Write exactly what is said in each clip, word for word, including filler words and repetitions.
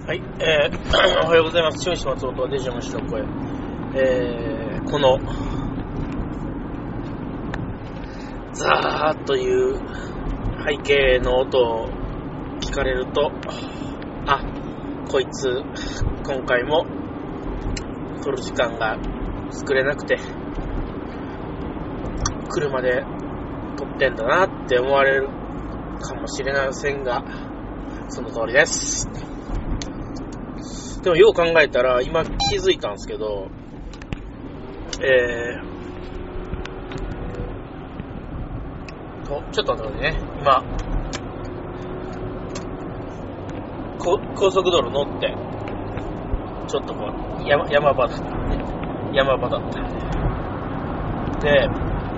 はい、えー、おはようございます。中西松本はデジャムシロコへ、えー、このザーッという背景の音を聞かれると、あ、こいつ今回も撮る時間が作れなくて車で撮ってんだなって思われるかもしれませんが、その通りです。でもよう考えたら今気づいたんですけど、えーとちょっと待ってね、今高速道路乗ってちょっとこう 山, 山場だったね山場だったで、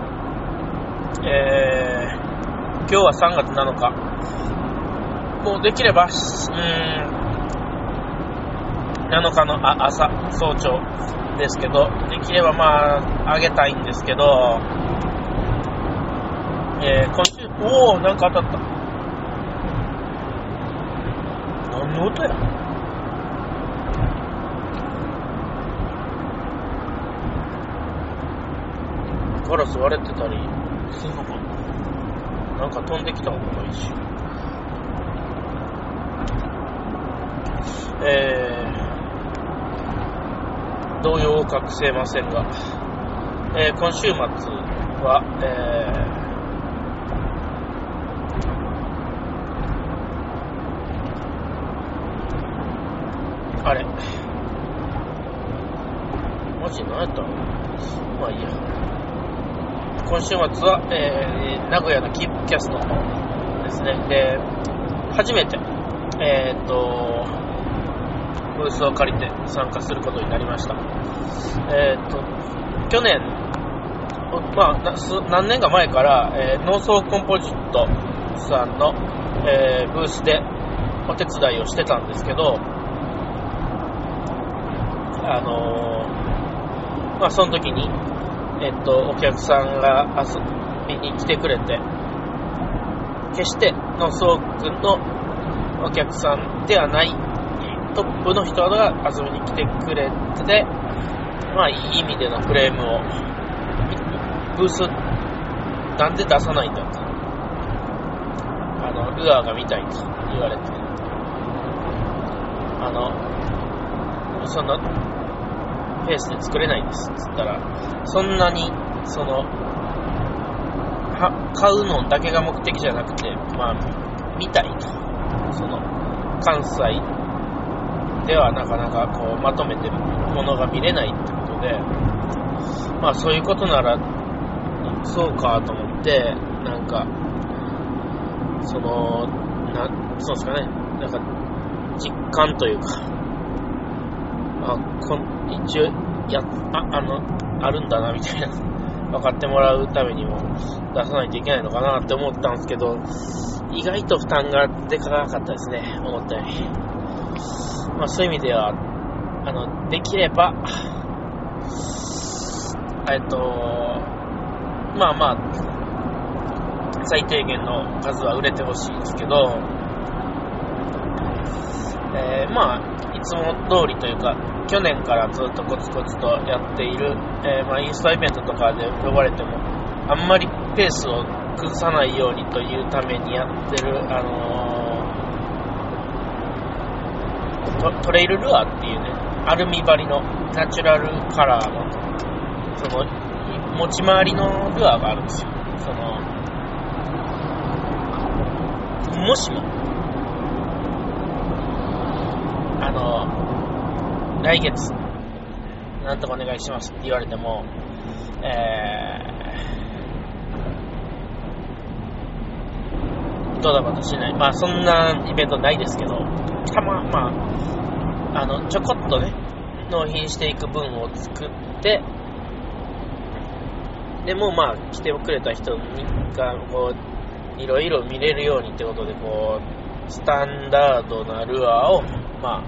えー、今日はさんがつなのか、もうできればうーんなのかの朝早朝ですけど、できればまああげたいんですけど、えー、今週おおなんか当たった。何の音や。ガラス割れてたりするのかな。なんか飛んできたのかな一瞬。えー動揺を隠せませんが、えー、今週末は、えー、あれマジ何やったの。まあいいや。今週末は、えー、名古屋のキープキャストですね。で、初めてえーっとブースを借りて参加することになりました。えー、っと去年、まあ、何年か前から、えー、農村コンポジットさんの、えー、ブースでお手伝いをしてたんですけど、あのー、まあその時に、えー、っとお客さんが遊びに来てくれて、決して農村区のお客さんではないトップの人が遊びに来てくれて、まあいい意味でのクレームを、ブースなんで出さないんだと、あのルアーが見たいと言われて、あのそんなペースで作れないですっつったら、そんなにそのは買うのだけが目的じゃなくて、まあ見たいと、その関西ではなかなかこうまとめてものが見れないってことで、まあそういうことならそうかと思って、なんかそのなそうですかね、なんか実感というか、あこ一応や あ, あのあるんだなみたいな分かってもらうためにも出さないといけないのかなって思ったんですけど、意外と負担がでかかったですね、思ったより。まあ、そういう意味ではあのできればえっとまあまあ最低限の数は売れてほしいですけど、えー、まあいつも通りというか、去年からずっとコツコツとやっている、えー、まあインスタイベントとかで呼ばれてもあんまりペースを崩さないようにというためにやってる、あのート, トレイルルアーっていうね、アルミ張りのナチュラルカラーのその持ち回りのルアーがあるんですよ。そのもしもあの来月なんとかお願いしますって言われても、えー、どうだかとしない、まあそんなイベントないですけど、たままああのちょこっとね納品していく分を作って、でもまあ来てくれた人がこういろいろ見れるようにってことで、こうスタンダードなルアーをまあ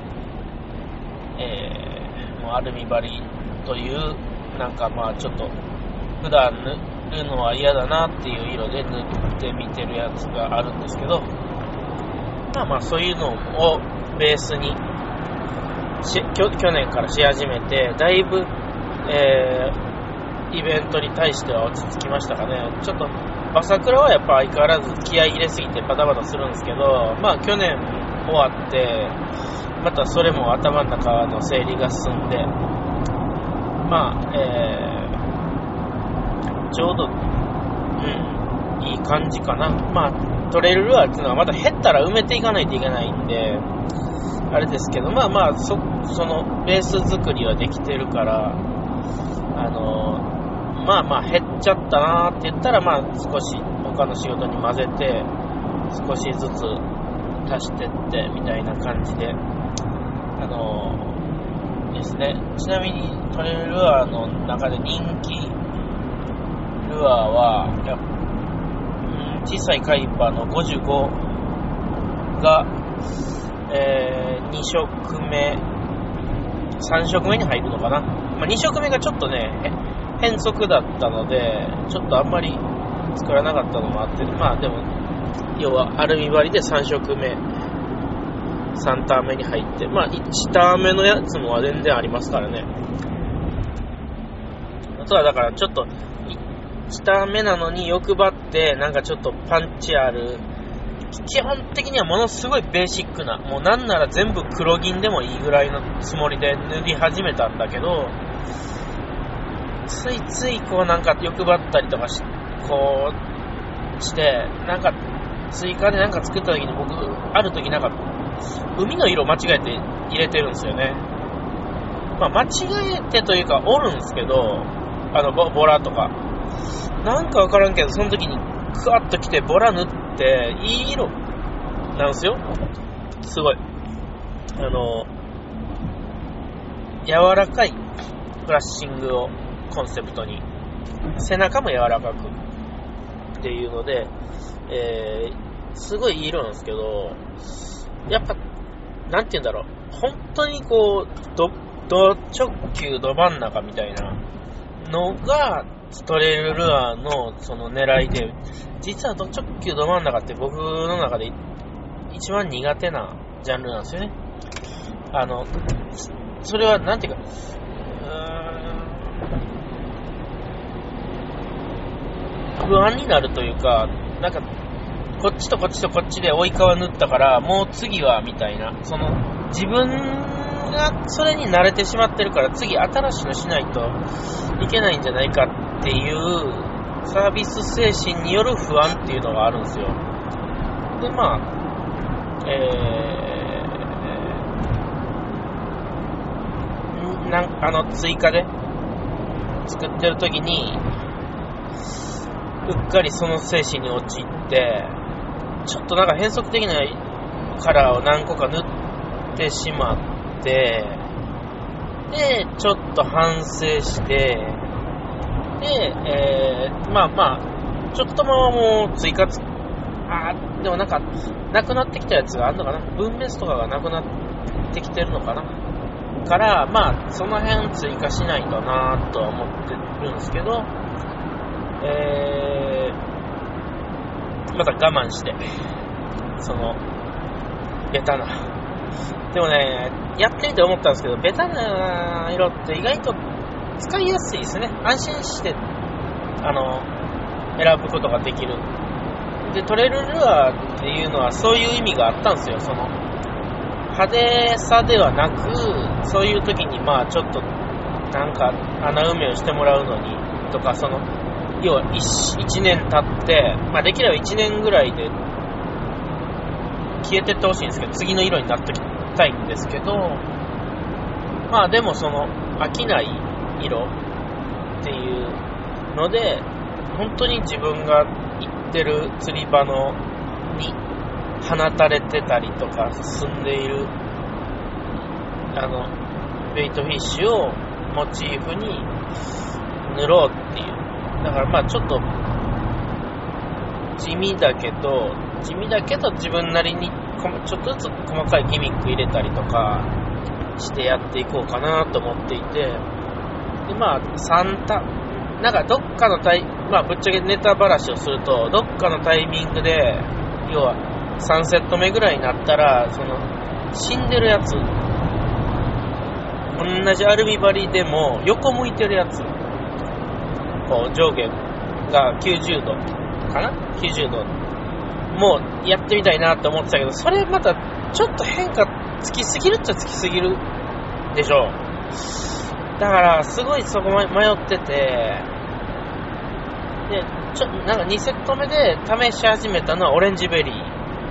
えー、もうアルミ張りというなんかまあちょっと普段塗るのは嫌だなっていう色で塗ってみてるやつがあるんですけど、まあまあそういうのをベースにし去年からし始めて、だいぶ、えー、イベントに対しては落ち着きましたかね。ちょっとバサクラはやっぱ相変わらず気合い入れすぎてバタバタするんですけど、まあ去年終わってまたそれも頭の中の整理が進んで、まあ、えー、ちょうど、うん、いい感じかな。まあトレイルルアーっていうのはまた減ったら埋めていかないといけないんであれですけど、まあまあ そ, そのベース作りはできてるから、あのまあまあ減っちゃったなーって言ったら、まあ少し他の仕事に混ぜて少しずつ足してってみたいな感じで、あのですね。ちなみにトレイルルアーの中で人気ルアーはやっぱ小さいカイパーのごじゅうごが、えー、に色目さん色目に入るのかな、まあ、に色目がちょっとね変則だったのでちょっとあんまり作らなかったのもあって、まあでも要はアルミ張りでさん色目さんターン目に入って、まあいちターン目のやつも全然ありますからね。あとはだからちょっといちターン目なのに欲張ってなんかちょっとパンチある、基本的にはものすごいベーシックな、もうなんなら全部黒銀でもいいぐらいのつもりで塗り始めたんだけど、ついついこうなんか欲張ったりとかしこうしてなんか追加でなんか作った時に僕ある時なんか海の色間違えて入れてるんですよね。まあ間違えてというかおるんですけど、あの ボ, ボラとかなんかわからんけどその時にクワッと来てボラ塗っていい色なんですよ。すごいあの柔らかいブラッシングをコンセプトに、背中も柔らかくっていうので、えー、すごいいい色なんですけど、やっぱなんて言うんだろう、本当にこうどど直球ど真ん中みたいなのがトレイルルアーのその狙いで、実はど直球ど真ん中って僕の中で一番苦手なジャンルなんですよね。あのそれはなんていうか、うーん不安になるというか、なんかこっちとこっちとこっちで追い川塗ったからもう次はみたいな、その自分がそれに慣れてしまってるから次新しいのしないといけないんじゃないかっていうサービス精神による不安っていうのがあるんですよ。でまあえー、なんあの追加で作ってる時にうっかりその精神に陥ってちょっとなんか変則的なカラーを何個か塗ってしまって、でちょっと反省して、で、えー、まあまあちょっとままもう追加つあーでもなんかなくなってきたやつがあるのかな、分別とかがなくなってきてるのかなからまあその辺追加しないとなとは思ってるんですけど、えー、また我慢してそのベタな、でもねやってみて思ったんですけど、ベタな色って意外と使いやすいですね。安心してあの選ぶことができる。でトレイルルアーっていうのはそういう意味があったんですよ。その派手さではなく、そういう時にまあちょっとなんか穴埋めをしてもらうのにとか、その要は 1, 1年経って、まあ、できればいちねんぐらいで消えてってほしいんですけど、次の色になってきたいんですけど、まあでもその飽きない色っていうので、本当に自分が行ってる釣り場のに放たれてたりとか進んでいるあのベイトフィッシュをモチーフに塗ろうっていう。だからまあちょっと地味だけど地味だけど自分なりにちょっとずつ細かいギミック入れたりとかしてやっていこうかなと思っていて、でまあさんタなんかどっかのタイまあぶっちゃけネタばらしをすると、どっかのタイミングで要はさんセット目ぐらいになったらその死んでるやつ、同じアルミ張りでも横向いてるやつ、こう上下がきゅうじゅうどかな、きゅうじゅうどもうやってみたいなって思ってたけど、それまたちょっと変化つきすぎるっちゃつきすぎるでしょ。だからすごいそこ迷ってて、でちょなんかにセット目で試し始めたのはオレンジベリー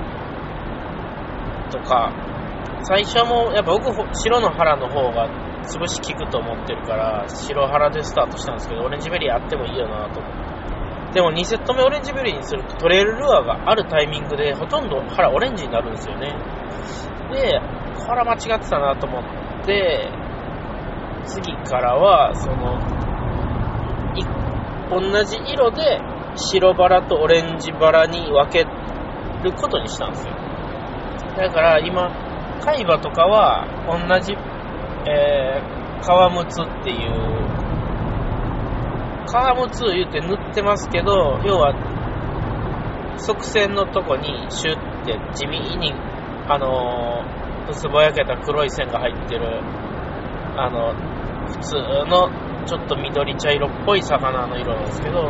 とか、最初もやっぱ僕白の腹の方が潰し効くと思ってるから白腹でスタートしたんですけど、オレンジベリーあってもいいよなと思って。でもにセット目オレンジベリーにするとトレイルルアーがあるタイミングでほとんど腹オレンジになるんですよね。でこれは間違ってたなと思って、次からはその同じ色で白バラとオレンジバラに分けることにしたんですよ。だから今海馬とかは同じ、えー、革むつっていう革むつ言って塗ってますけど、要は側線のとこにシュッて地味にあのー、薄ぼやけた黒い線が入ってる、あの普通のちょっと緑茶色っぽい魚の色なんですけど、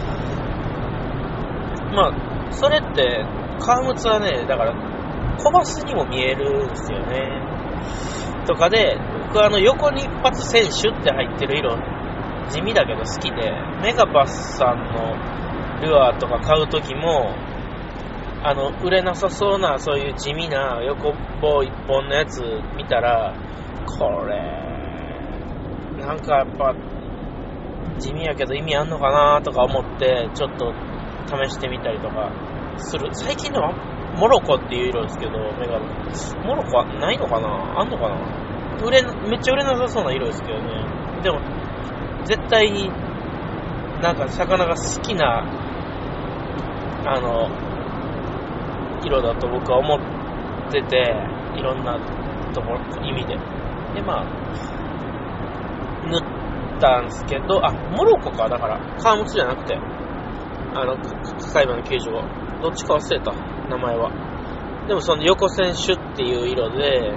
まあそれって革むつはね、だからコバスにも見えるんですよね。とかで僕はあの横に一発線シュッて入ってる色地味だけど好きで、メガバスさんのルアーとか買うときもあの売れなさそうなそういう地味な横棒一本のやつ見たら、これなんかやっぱ地味やけど意味あんのかなとか思ってちょっと試してみたりとかする。最近ではモロコっていう色ですけど、メガモロコはないのかな、あんのかな、売れめっちゃ売れなさそうな色ですけどね。でも絶対になんか魚が好きなあの色だと僕は思ってて、いろんなところ意味ででまあ塗ったんですけど、あモロコか、だから革むつじゃなくてあの海馬のきゅうじゅうご、どっちか忘れた名前は。でもその横線シュっていう色で、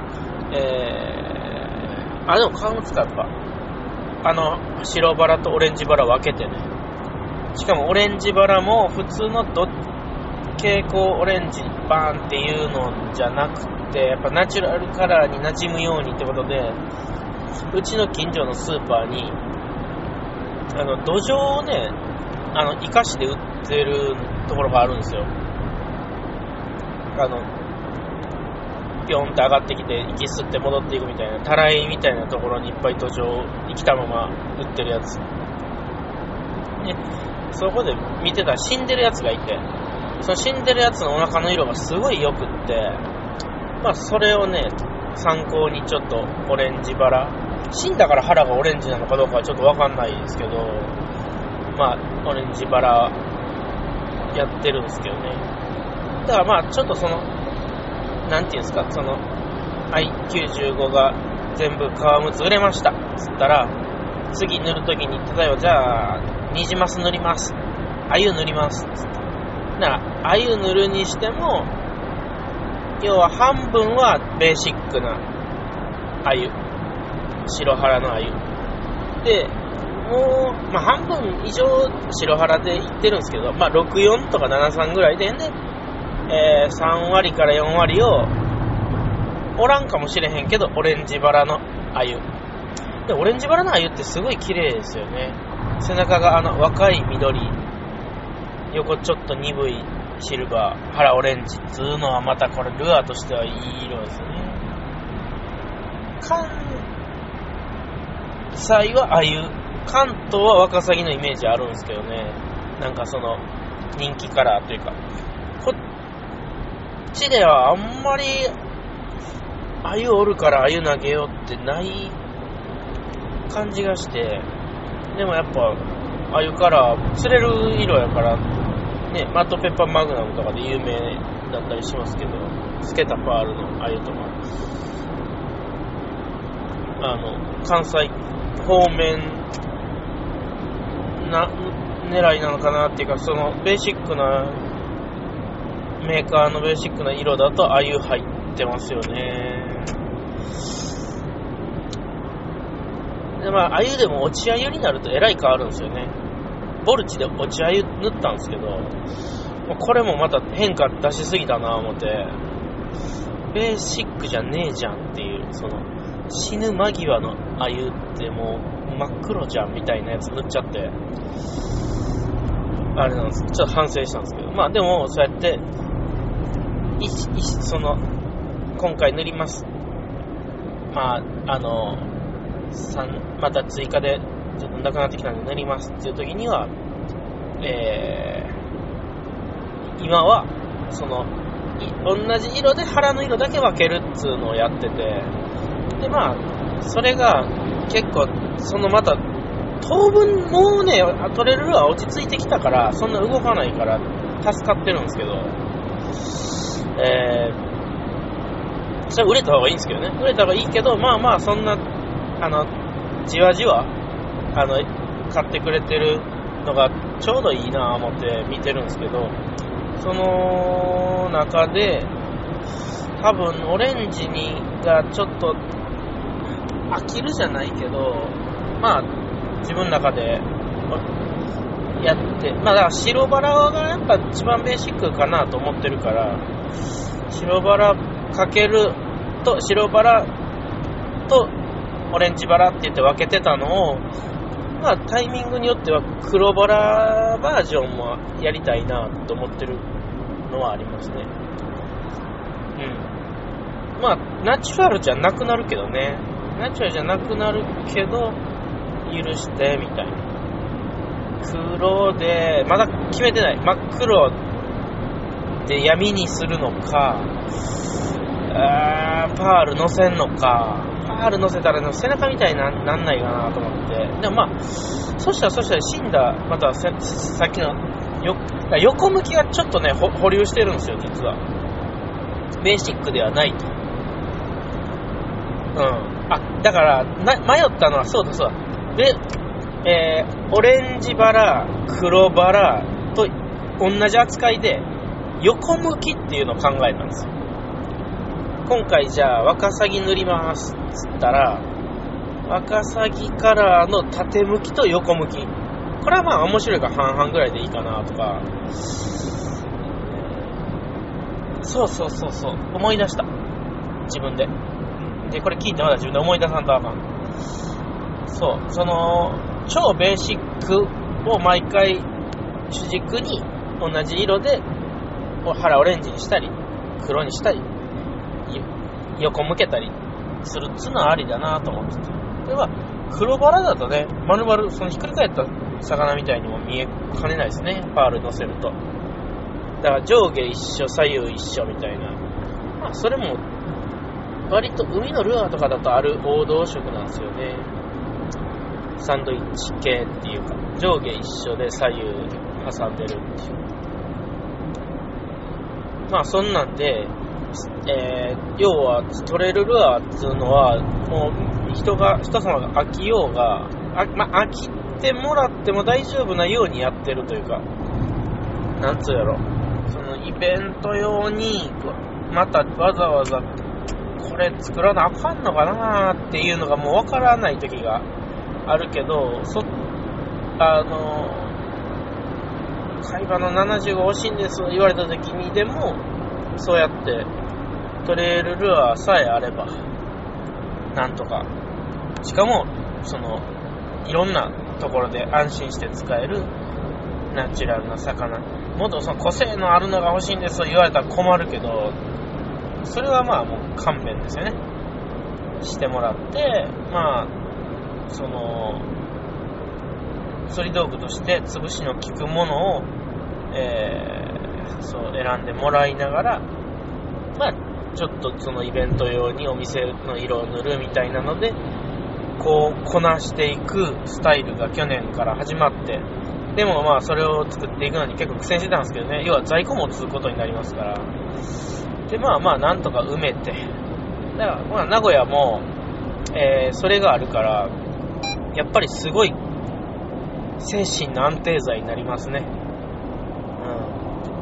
えー、あでも革むつか、やっぱあの白バラとオレンジバラ分けてね。しかもオレンジバラも普通のど蛍光オレンジバーンっていうのじゃなくて、やっぱナチュラルカラーに馴染むようにってことで、うちの近所のスーパーにあの土壌をね、あの生かして売ってるところがあるんですよ。あのピョンって上がってきて息吸って戻っていくみたいな、たらいみたいなところにいっぱい土壌生きたまま売ってるやつ、ね、そこで見てたら死んでるやつがいて、その死んでるやつのお腹の色がすごい良くって、まあそれをね参考にちょっとオレンジバラ、死んだから腹がオレンジなのかどうかはちょっと分かんないですけど、まあオレンジバラやってるんですけどね。だからまあちょっとそのなんていうんですか、その アイきゅうじゅうご が全部革むつ売れましたつったら、次塗るときに例えばじゃあニジマス塗ります、アユ塗りますつったなら、アユ塗るにしても要は半分はベーシックなアユ、白腹のアユで、もう、まあ、半分以上白腹でいってるんですけど、まあ、ろくじゅうよんとかななじゅうさんぐらいで、ねえー、さんわりからよんわりをおらんかもしれへんけどオレンジバラのアユで、オレンジバラのアユってすごい綺麗ですよね。背中があの若い緑、横ちょっと鈍いシルバー、腹オレンジっつうのはまたこれルアーとしてはいい色ですよね。関西はアユ、関東はワカサギのイメージあるんですけどね。なんかその人気カラーというか、こっちではあんまりアユおるからアユ投げようってない感じがして、でもやっぱアユカラー釣れる色やからね、マットペッパーマグナムとかで有名だったりしますけど、スケタパールのアユとかあの関西方面な狙いなのかなっていうか、そのベーシックなメーカーのベーシックな色だとアユ入っってますよね。でまあ鮎でも落ち鮎になるとえらい変わるんですよね。ボルチで落ち鮎塗ったんですけど、これもまた変化出しすぎたな思って、ベーシックじゃねえじゃんっていう、その死ぬ間際の鮎ってもう真っ黒じゃんみたいなやつ塗っちゃって、あれなんです。ちょっと反省したんですけど、まあでもそうやっていいその今回塗ります。まああのまた追加でちょっとなくなってきたんで塗りますっていう時には、えー、今はその同じ色で腹の色だけ分けるっつうのをやってて、でまあそれが結構そのまた当分もうね取れるルアー落ち着いてきたからそんな動かないから助かってるんですけど、えー、それ売れた方がいいんですけどね。売れた方がいいけど、まあまあそんなあのじわじわあの買ってくれてるのがちょうどいいなぁ思って見てるんですけど、その中で多分オレンジにがちょっと飽きるじゃないけど、まあ自分の中でやって、まあだから白バラがやっぱ一番ベーシックかなと思ってるから、白バラかけると白バラとオレンジバラって言って分けてたのを、まあタイミングによっては黒バラバージョンもやりたいなと思ってるのはありますね。うん。まあナチュラルじゃなくなるけどね。ナチュラルじゃなくなるけど許してみたいな。黒でまだ決めてない。真っ黒で闇にするのか、あーパール乗せんのか。パール乗せたら背中みたいに な, なんないかなと思って、でもまあそしたらそしたら死んだまたさっきのよ横向きがちょっとね保留してるんですよ実は。ベーシックではないと。うんあだからな迷ったのはそうだそうだで、えー、オレンジバラ黒バラと同じ扱いで横向きっていうのを考えたんですよ。今回じゃあワカサギ塗りますっつったら、ワカサギカラーの縦向きと横向き、これはまあ面白いから半々ぐらいでいいかなとか。そうそうそうそう思い出した自分で。でこれ聞いてまだ自分で思い出さんとあかん。そうその超ベーシックを毎回主軸に同じ色で腹オレンジにしたり黒にしたり横向けたりするっつうのはありだなと思ってて、これは黒バラだとね丸々そのひっくり返った魚みたいにも見えかねないですね、パール乗せると。だから上下一緒左右一緒みたいな、まあそれも割と海のルアーとかだとある王道色なんですよね。サンドイッチ系っていうか上下一緒で左右挟んでるっていう、まあそんなんでえー、要は取れるルアーっていうのはもう人が人様が飽きようがあ、まあ、飽きてもらっても大丈夫なようにやってるというか、なんつうやろ、そのイベント用にまたわざわざこれ作らなあかんのかなっていうのがもうわからない時があるけど、そあの海馬のななじゅうご欲しいんです言われた時にでもそうやって取れるルアーさえあればなんとか、しかもそのいろんなところで安心して使えるナチュラルな魚、もっとその個性のあるのが欲しいんですと言われたら困るけど、それはまあもう勘弁ですよね、してもらって、まあその釣り道具として潰しの効くものを、えー、そう選んでもらいながら、まあちょっとそのイベント用にお店の色を塗るみたいなのでこうこなしていくスタイルが去年から始まって、でもまあそれを作っていくのに結構苦戦してたんですけどね、要は在庫もつくことになりますから、でまあまあなんとか埋めて、だからまあ名古屋も、えー、それがあるからやっぱりすごい精神の安定剤になりますね。うん。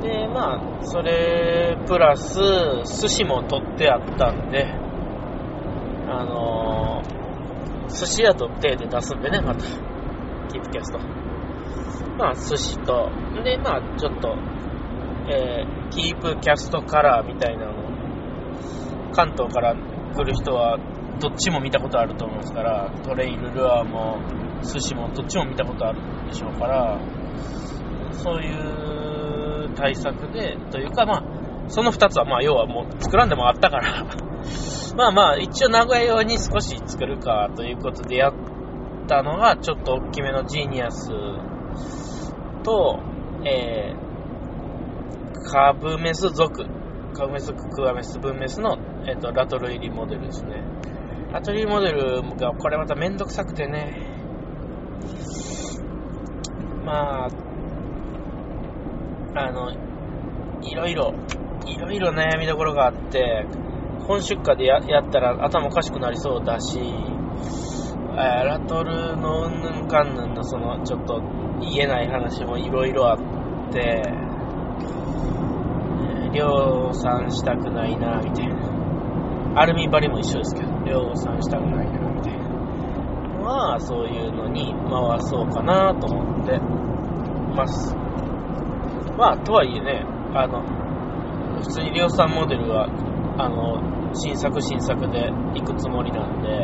で、まあ、それ、プラス、寿司も取ってあったんで、あのー、寿司屋と手で出すんでね、また、キープキャスト。まあ、寿司と、で、まあ、ちょっと、えー、キープキャストカラーみたいなの、関東から来る人は、どっちも見たことあると思いますから、トレイルルアーも、寿司もどっちも見たことあるでしょうから、そういう対策で、というか、まあ、そのふたつは、まあ、要はもう作らんでもあったからまあまあ、一応名古屋用に少し作るかということでやったのが、ちょっと大きめのジーニアスと、えー、カブメス属、カブメス、クワメス、ブンメスの、えーと、ラトル入りモデルですね。ラトル入りモデルが、これまためんどくさくてね、まあ、あの、いろいろ、いろいろ悩みどころがあって、本出荷で や, やったら頭おかしくなりそうだし、ラトルのうんぬんかんぬんのそのちょっと言えない話もいろいろあって、量産したくないなみたいな。アルミバリも一緒ですけど、量産したくないなみたいな。まあそういうのに回そうかなと思ってます。まあとはいえね、あの普通に量産モデルはあの新作新作で行くつもりなんで、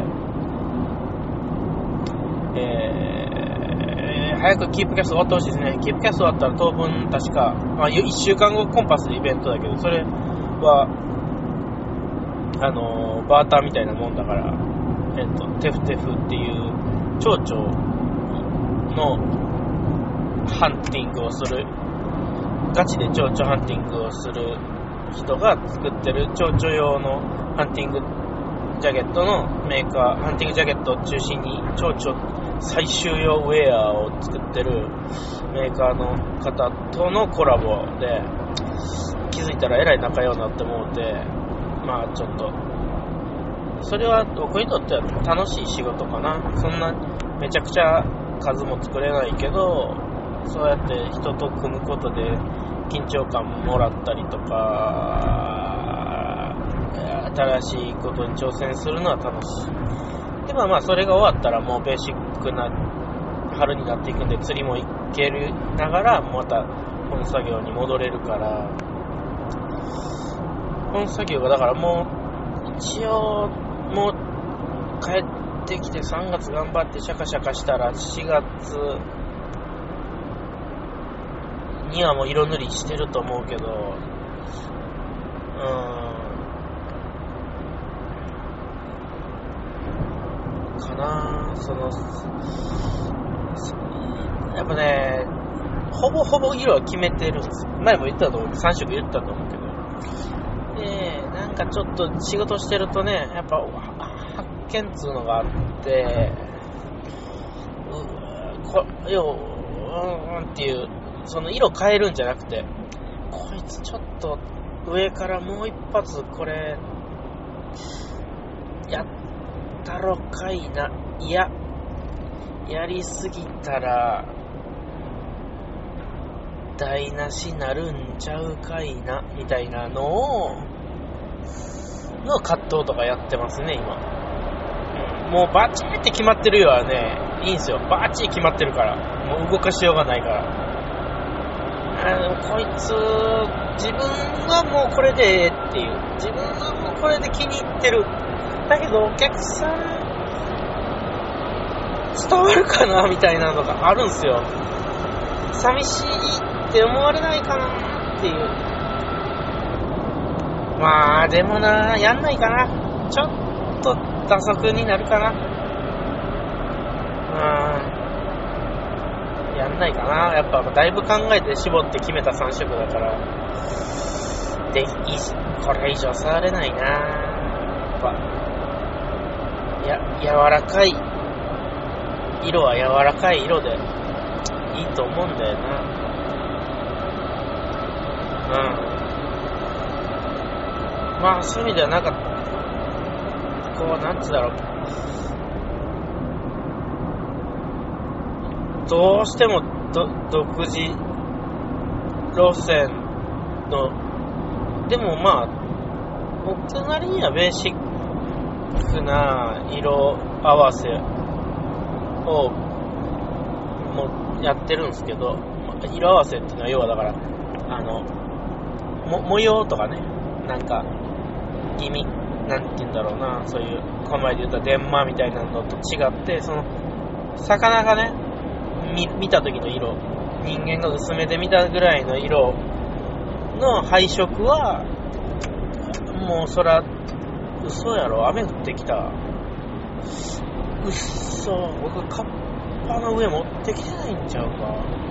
えー、早くキープキャスト終わってほしいですね。キープキャスト終わったら当分確か、まあ、いっしゅうかんごコンパスでイベントだけど、それはあのバーターみたいなもんだから、えっとテフテフっていう蝶々のハンティングをする、ガチで蝶々ハンティングをする人が作ってる蝶々用のハンティングジャケットのメーカー、ハンティングジャケットを中心に蝶々最終用ウェアを作ってるメーカーの方とのコラボで、気づいたらえらい仲良くなって思うて、まあちょっとそれは僕にとっては楽しい仕事かな。そんなめちゃくちゃ数も作れないけど、そうやって人と組むことで緊張感もらったりとか、新しいことに挑戦するのは楽しい。でまあまあそれが終わったらもうベーシックな春になっていくんで、釣りも行けるながらまた本作業に戻れるから、本作業がだからもう一応もう帰ってきてさんがつ頑張ってシャカシャカしたらしがつにはもう色塗りしてると思うけど、うーんかな、そのやっぱね、ほぼほぼ色は決めてるんです。前も言ったと思う、さんしょく言ったと思うけど、でなんかちょっと仕事してるとね、やっぱ発見っつうのがあって、うこようんっていう、その色変えるんじゃなくて、こいつちょっと上からもう一発これやったろかいな、いややりすぎたら台無しなるんちゃうかいなみたいなのをの葛藤とかやってますね今、うん、もうバチーって決まってるよはねいいんすよ。バチー決まってるからもう動かしようがないから、あのこいつ自分はもうこれでええっていう、自分はもうこれで気に入ってる、だけどお客さん伝わるかなみたいなのがあるんすよ。寂しいって思われないかなっていう。まあでもな、やんないかな、ちょっと打足になるかな、うん、やんないかな。やっぱだいぶ考えて絞って決めたさんしょくだからで、これ以上触れないな。やっぱや柔らかい色は柔らかい色でいいと思うんだよな。うん。まあそういう意味ではなんかこうなんつうだろう、どうしてもど独自路線の、でもまあ、僕なりにはベーシックな色合わせをもやってるんですけど、色合わせっていうのは要はだから、あの、も模様とかね、なんか、ギミ、なんて言うんだろうな、そういう、この前で言った電マみたいなのと違って、その、魚がね、見, 見た時の色、人間が薄めで見たぐらいの色の配色は、もうそら、嘘やろ、雨降ってきた。うっそ、僕、カッパの上持ってきてないんちゃうか。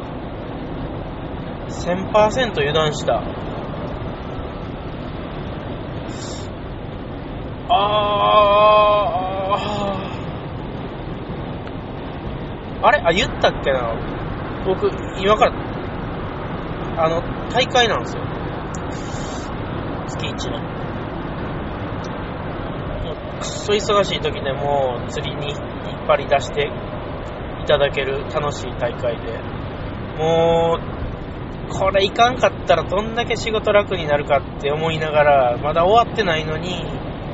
せんパーセント 油断した。あー、あれあ、言ったっけな。僕、今から、あの、大会なんですよ。月一の。くっそ忙しい時でも釣りに引っ張り出していただける楽しい大会で、もうこれいかんかったらどんだけ仕事楽になるかって思いながら、まだ終わってないのに、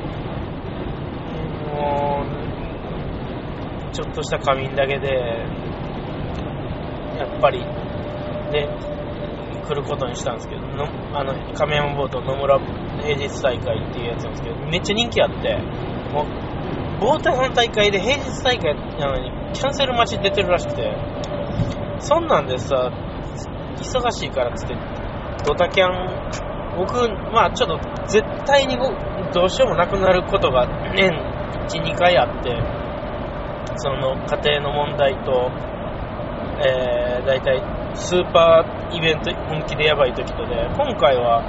もうちょっとした仮眠だけでやっぱりで来ることにしたんですけど、のあの亀山ボート野村平日大会っていうやつなんですけど、めっちゃ人気あって、もうボートの大会で平日大会なのにキャンセル待ち出てるらしくて、そんなんでさ、忙しいからっつってドタキャン、僕まあちょっと絶対にどうしようもなくなることが年いち、にかいあって、その家庭の問題と、えー、だいたいスーパーイベント本気でやばい時とで、今回は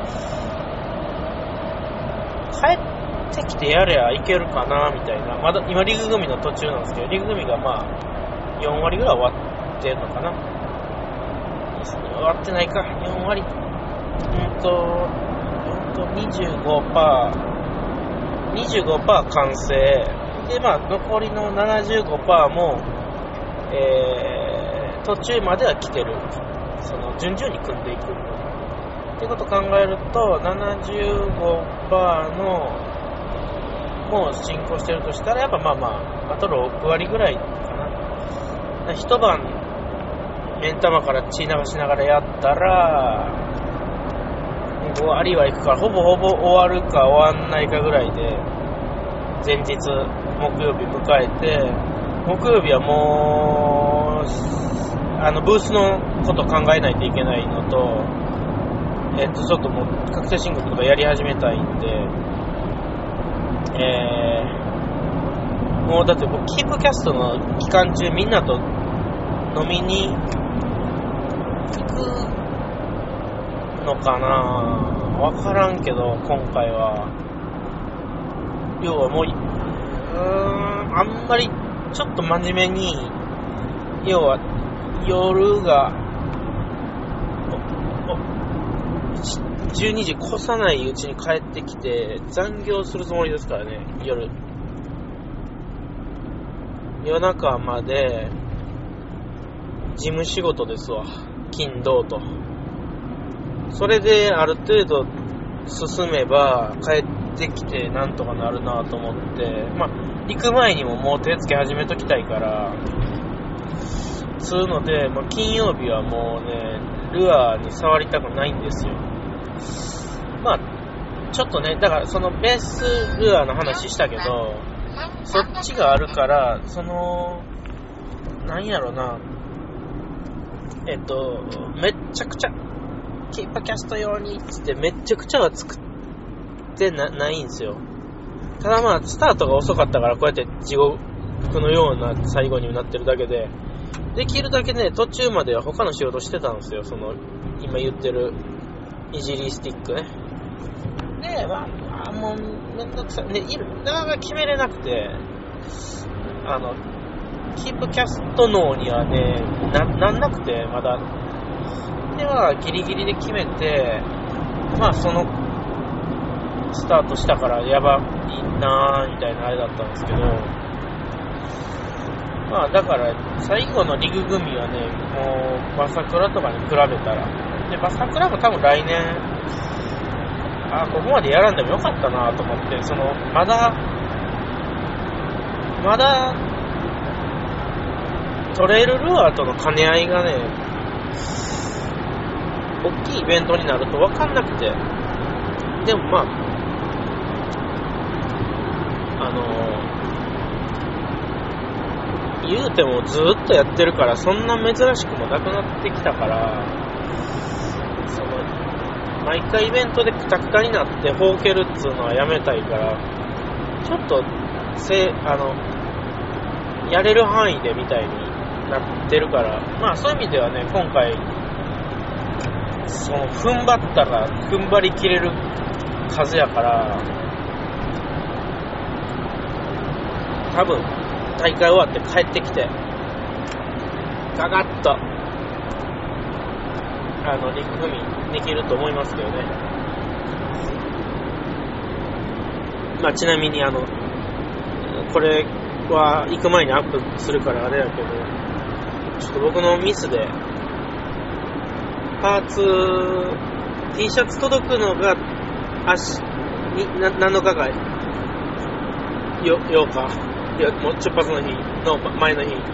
帰ってきてやれやいけるかなみたいな。まだ今リグ組の途中なんですけど、リグ組がまあよんわりぐらい終わってるのかな。終わってないか、よんわり、うんと、うんと にじゅうごパーセント、にじゅうごパーセント 完成で、まあ残りの ななじゅうごパーセント も、えー、途中までは来てる。その順々に組んでいくってことを考えると、ななじゅうごパーセント のもう進行してるとしたら、やっぱまあまああとろくわりぐらいかな。一晩目ん玉から血流しながらやったらごわりはいくから、ほぼほぼ終わるか終わんないかぐらいで、前日木曜日迎えて、木曜日はもうあのブースのこと考えないといけないのと、えっとちょっともう確定申告とかやり始めたいんで、えー、もうだって僕キープキャストの期間中みんなと飲みに行くのかな、わからんけど、今回は要はもう、うーん、あんまりちょっと真面目に、要は夜がじゅうにじ越さないうちに帰ってきて残業するつもりですからね。夜夜中まで事務仕事ですわ、金土と。それである程度進めば帰ってきてなんとかなるなと思って、まあ行く前にももう手つけ始めときたいからつうので、まあ、金曜日はもうねルアーに触りたくないんですよ。まあちょっとね、だからそのベースルアーの話したけど、そっちがあるから、そのなんやろな、えっとめっちゃくちゃキーパキャスト用にっつってめっちゃくちゃは作ってな、ないんですよ。ただまあスタートが遅かったからこうやって地獄のような最後になってるだけで、できるだけね途中までは他の仕事してたんですよ。その今言ってるいじりスティックね。でまあもうめんどくさいね、いるなかなか決めれなくて、あのキープキャスト脳にはね な, なんなくてまだではギリギリで決めて、まあそのスタートしたからやばいなーみたいなあれだったんですけど、まあだから最後のリグ組はね、もうバサクラとかに比べたら、でバサクラも多分来年あ、ここまでやらんでもよかったなと思って、その、まだ、まだ、トレイルルアーとの兼ね合いがね、大きいイベントになると分かんなくて、でもまあ、あのー、言うてもずっとやってるからそんな珍しくもなくなってきたから、その毎回イベントでクタクタになってほうけるっつうのはやめたいから、ちょっとせあのやれる範囲でみたいになってるから、まあそういう意味ではね、今回その踏ん張ったら踏ん張りきれる数やから、多分大会終わって帰ってきてガガッとあの陸組みできると思いますけどね。まあちなみにあのこれは行く前にアップするからあれだけど、ちょっと僕のミスでパーツ T シャツ届くのが足にななのかがよようかいやもう出発の日の前の日、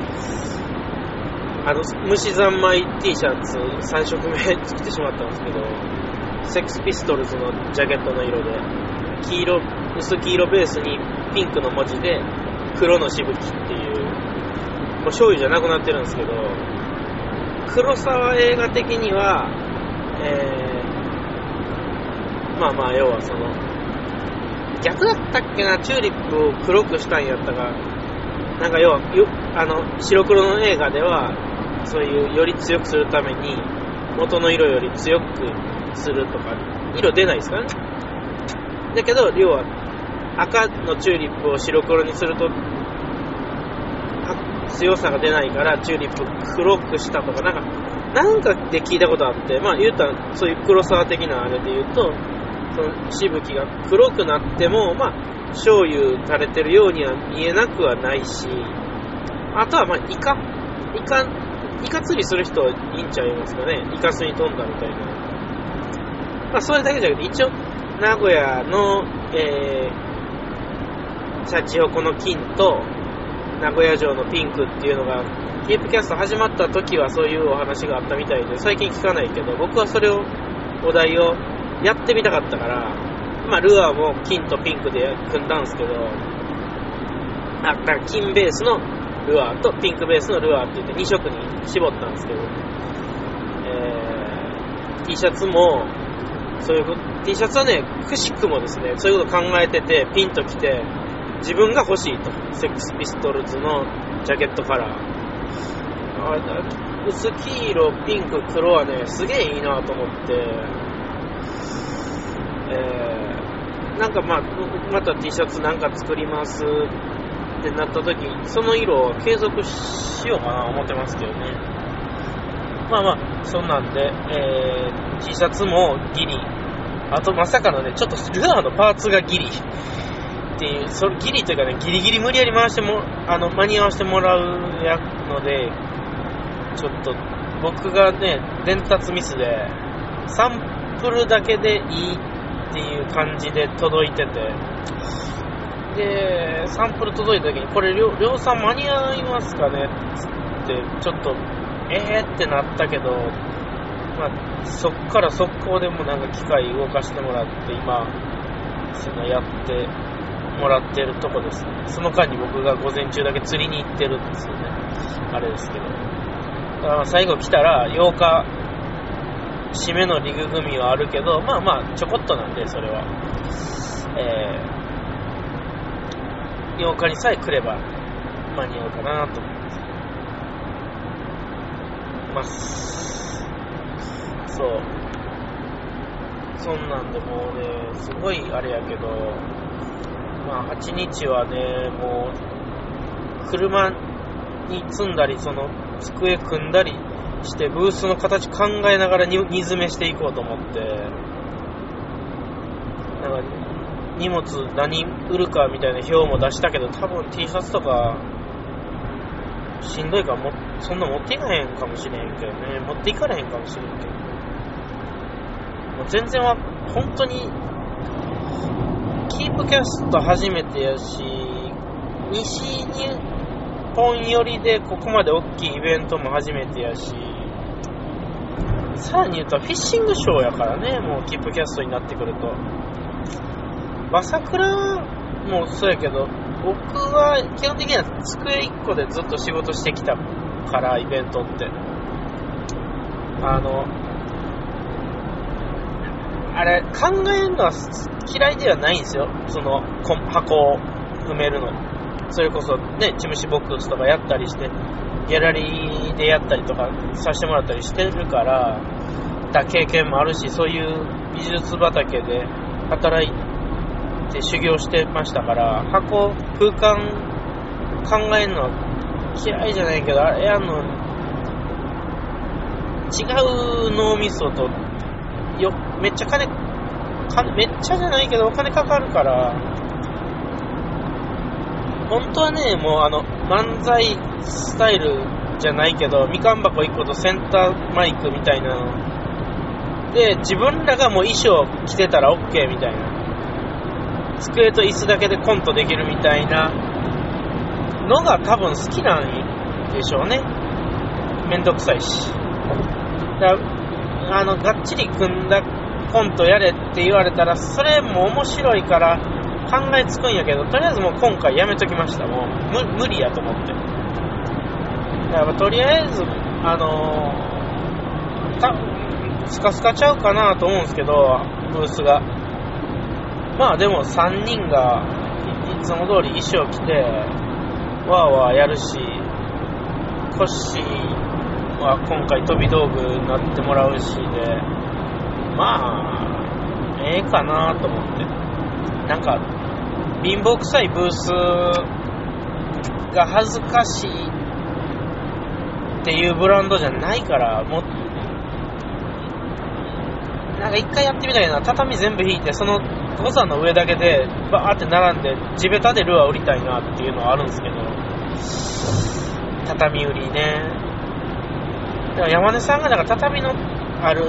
あの虫三昧 T シャツさん色目着てしまったんですけど、セックスピストルズのジャケットの色で黄色薄黄色ベースにピンクの文字で黒のしぶきっていう、もう醤油じゃなくなってるんですけど、黒沢映画的には、えー、まあまあ要はその逆だったっけな、チューリップを黒くしたんやったが、なんか要はよあの白黒の映画ではそういうより強くするために元の色より強くするとか、色出ないですからね。だけど要は赤のチューリップを白黒にすると強さが出ないからチューリップ黒くしたとか、なんかなんかで聞いたことあって、まあ言うたらそういう黒沢的なあれで言うと、そのしぶきが黒くなってもまあ醤油垂れてるようには見えなくはないし、あとはまあイカイカイカ釣りする人はいいんちゃいますかね。イカスに飛んだみたいな、まあそれだけじゃなくて、一応名古屋の、えー、シャチホコの金と名古屋城のピンクっていうのがケープキャスト始まった時はそういうお話があったみたいで、最近聞かないけど、僕はそれをお題をやってみたかったから、まあルアーも金とピンクで組んだんですけど、あ、だから金ベースのルアーとピンクベースのルアーって言ってに色に絞ったんですけど、えー、T シャツもそういう T シャツはね、くしくもですね、そういうこと考えててピンときて、自分が欲しいと、セックスピストルズのジャケットカラー、あ、薄黄色ピンク黒はねすげえいいなと思って、えー、なんかまあまた T シャツなんか作りますってなった時、その色を継続しようかな思ってますけどね。まあまあそんなんで、えー、T シャツもギリ、あとまさかのね、ちょっとルアーのパーツがギリっていう、それギリというかね、ギリギリ無理やり回してもあの間に合わせてもらうやので、ちょっと僕がね伝達ミスでサンプルだけでいいっていう感じで届いてて、でサンプル届いた時にこれ量産間に合いますかねっつってちょっとえーってなったけど、まあそっから速攻でもなんか機械動かしてもらって今そのやってもらってるとこですね。その間に僕が午前中だけ釣りに行ってるんですよね、あれですけど。だから最後来たらようか締めのリグ組はあるけど、まあまあちょこっとなんでそれは、えー、ようかにさえ来れば間に合うかなと思います。そうそんなんでもうねすごいあれやけど、まあはちにちはねもう車に積んだりその机組んだりしてブースの形考えながらに荷詰めしていこうと思って、なんか荷物何売るかみたいな表も出したけど、多分 T シャツとかしんどいからもそんな持っていかへんかもしれへんけどね、持っていかれへんかもしれんけど、もう全然わ本当にキープキャスト初めてやし、西日本寄りでここまで大きいイベントも初めてやし、さらに言うとフィッシングショーやからね、もうキープキャストになってくると。バサクラもそうやけど、僕は基本的には机いっこでずっと仕事してきたから、イベントって。あの、あれ、考えるのは嫌いではないんですよ。その、箱を埋めるの。それこそね、チムシボックスとかやったりして、ギャラリーでやったりとかさせてもらったりしてるから、た経験もあるし、そういう美術畑で働いて修行してましたから、箱、空間考えるのは嫌いじゃないけど、あれやんの、違う脳みそと、よ、めっちゃ金、金、めっちゃじゃないけどお金かかるから、本当はね、もうあの、漫才スタイルじゃないけど、みかん箱いっことセンターマイクみたいなので、自分らがもう衣装着てたら OK みたいな。机と椅子だけでコントできるみたいなのが多分好きなんでしょうね。めんどくさいし。だあの、がっちり組んだコントやれって言われたら、それも面白いから考えつくんやけど、とりあえずもう今回やめときました。もう無、無理やと思って。だからとりあえず、あのー、たスカスカちゃうかなと思うんですけど、ブースが。まあでもさんにんがいつも通り衣装着て、わーわーやるし、コッシーは今回飛び道具になってもらうしで、まあ、ええかなと思って。なんか、貧乏くさいブースが恥ずかしいっていうブランドじゃないから、もう、なんか一回やってみたいな。畳全部引いて、その誤差の上だけでバーって並んで地べたでルアー売りたいなっていうのはあるんですけど、畳売りね。だから山根さんがなんか畳のある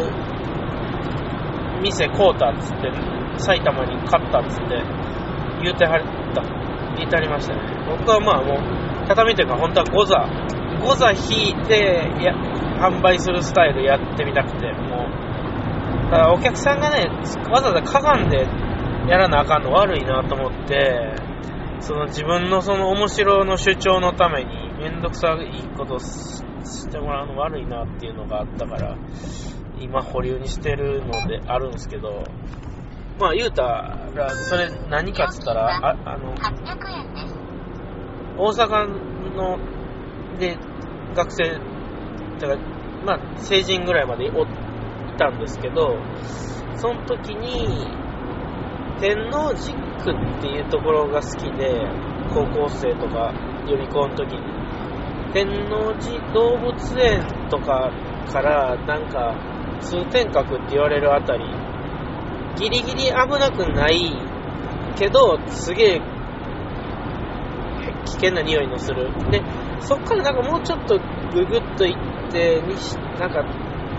店買うたっつって、埼玉に買ったっつって言うてはった、言いたりましたね。僕はまあもう畳というか本当はゴザゴザ引いてや販売するスタイルやってみたくて、もうだからお客さんがね、わざわざかがんでやらなあかんの悪いなと思って、その自分のその面白の主張のためにめんどくさいことしてもらうの悪いなっていうのがあったから、今保留にしてるのであるんですけど、まあ言うたらそれ何かっつったら、あ、あの大阪ので学生だからまあ成人ぐらいまでおったんですけど、その時に天王寺区っていうところが好きで、高校生とか予備校の時に天王寺動物園とかからなんか通天閣って言われるあたり、ギリギリ危なくないけどすげえ危険な匂いのする。でそっからなんかもうちょっとググッと行ってにしなんか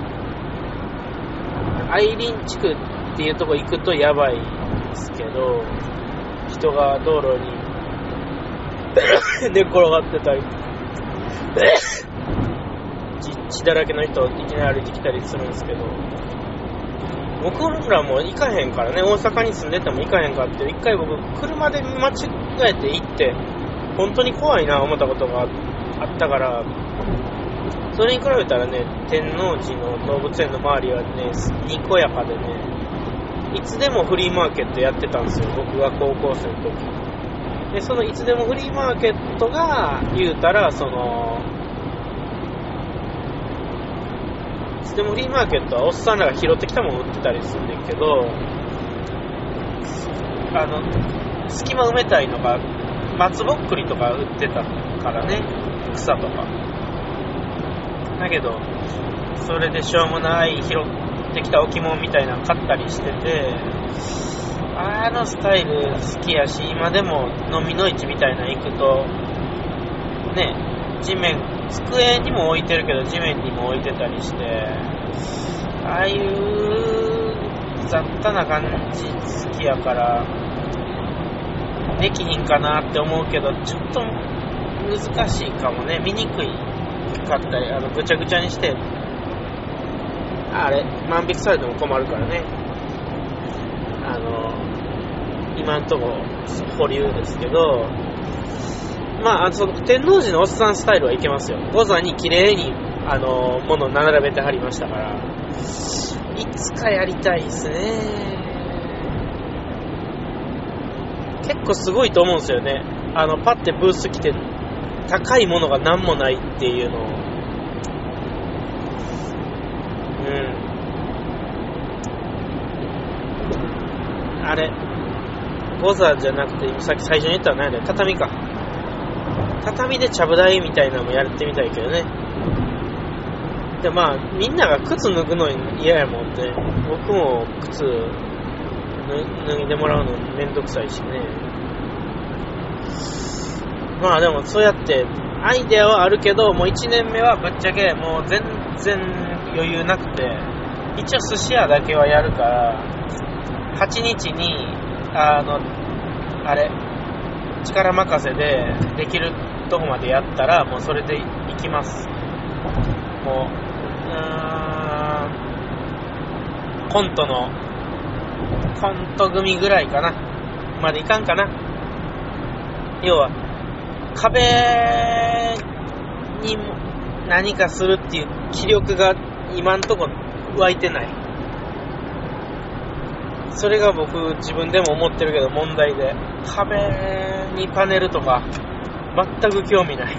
愛林地区っていうとこ行くとやばいですけど、人が道路に寝転がってたり血だらけの人いきなり歩いてきたりするんですけど、僕らも行かへんからね、大阪に住んでても行かへんかって、一回僕車で間違えて行って本当に怖いな思ったことがあったから、それに比べたらね、天王寺の動物園の周りはね、にこやかでね、いつでもフリーマーケットやってたんですよ、僕が高校生の時で。そのいつでもフリーマーケットが言うたら、そのいつでもフリーマーケットはおっさんらが拾ってきたもの売ってたりするんだけど、あの隙間埋めたいのが松ぼっくりとか売ってたからね、草とかだけど、それでしょうもない拾ってきた置物みたいなの買ったりしてて、あのスタイル好きやし、今でも飲みの市みたいなの行くとね、地面机にも置いてるけど地面にも置いてたりして、ああいう雑多な感じ好きやからできひんかなって思うけど、ちょっと難しいかもね。見にくいかったり、あのぐちゃぐちゃにしてあれ万引きされても困るからね。あの今んとこ保留ですけど、まあその天王寺のおっさんスタイルはいけますよ。ゴザに綺麗にあのものを並べてはりましたから、いつかやりたいですね。結構すごいと思うんですよね。あのパッてブース来て高いものが何もないっていうのを、うん、あれゴザじゃなくてさっき最初に言ったのは何だよ、畳か。畳でちゃぶ台みたいなのもやってみたいけどね。でまあみんなが靴脱ぐの嫌やもんで、僕も靴脱いでもらうのめんどくさいしね。まあでもそうやってアイデアはあるけど、もういちねんめはぶっちゃけもう全然余裕なくて、一応寿司屋だけはやるから、はちにちにあのあれ力任せでできるとこまでやったらもうそれでいきます。もううーんコントのコント組ぐらいかなまでいかんかな。要は壁に何かするっていう気力が今んとこ湧いてない。それが僕自分でも思ってるけど問題で、壁にパネルとか全く興味ない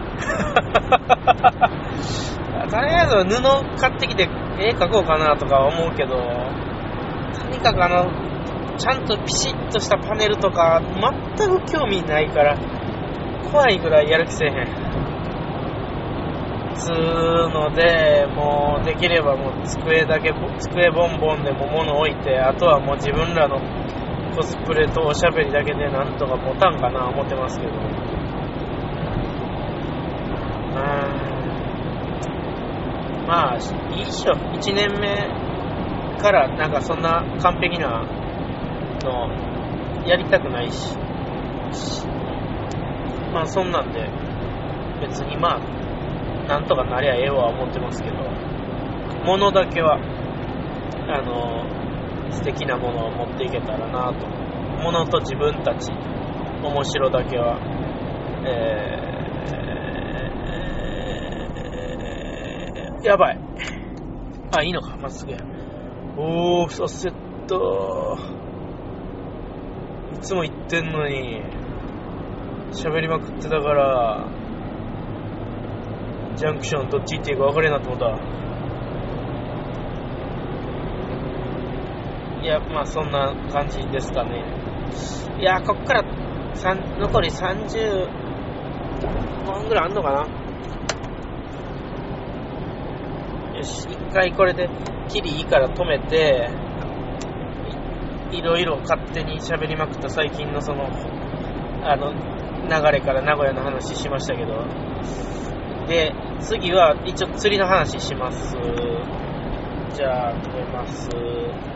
とりあえず布買ってきて絵描こうかなとか思うけど、とにかくあのちゃんとピシッとしたパネルとか全く興味ないから怖いぐらいやる気せえへんつーので、もうできればもう机だけ机ボンボンでも物置いて、あとはもう自分らのコスプレとおしゃべりだけでなんとか持たんかな思ってますけど、まあいいっしょ。いちねんめからなんかそんな完璧なのやりたくないし、まあそんなんで別にまあなんとかなりゃええわ思ってますけど、物だけはあの素敵なものを持っていけたらなと。物と自分たち面白だけは、えー、やばい。あ、いいのか、まっすぐや。おー、サセット。いつも言ってんのに喋りまくってたから、ジャンクションどっち行っていいか分かれなと思った。いや、まあそんな感じですかね。いや、こっから残りさんじゅうごふんぐらいあんのかな。よし、一回これでキリいいから止めて、い, いろいろ勝手に喋りまくった最近のそのあの流れから名古屋の話しましたけど、で次は一応釣りの話します。じゃあ止めます。